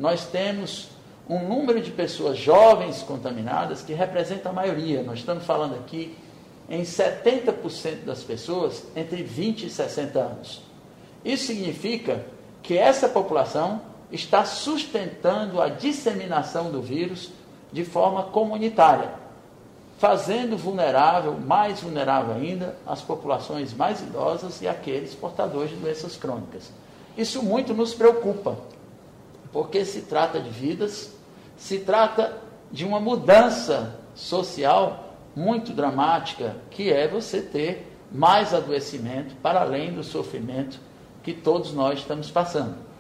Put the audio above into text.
nós temos um número de pessoas jovens contaminadas que representa a maioria. Nós estamos falando aqui em 70% das pessoas entre 20 e 60 anos. Isso significa que essa população está sustentando a disseminação do vírus de forma comunitária, fazendo vulnerável, mais vulnerável ainda, as populações mais idosas e aqueles portadores de doenças crônicas. Isso muito nos preocupa, porque se trata de vidas, se trata de uma mudança social muito dramática, que é você ter mais adoecimento para além do sofrimento que todos nós estamos passando.